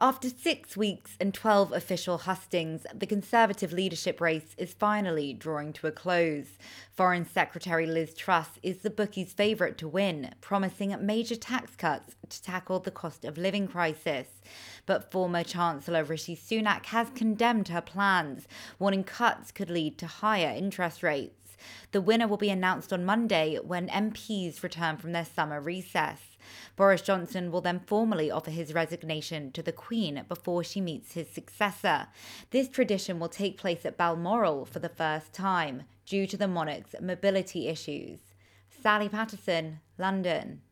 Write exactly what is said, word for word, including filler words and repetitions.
After six weeks and twelve official hustings, the Conservative leadership race is finally drawing to a close. Foreign Secretary Liz Truss is the bookies' favourite to win, promising major tax cuts to tackle the cost of living crisis. But former Chancellor Rishi Sunak has condemned her plans, warning cuts could lead to higher interest rates. The winner will be announced on Monday when M Ps return from their summer recess. Boris Johnson will then formally offer his resignation to the Queen before she meets his successor. This tradition will take place at Balmoral for the first time, due to the monarch's mobility issues. Sally Patterson, London.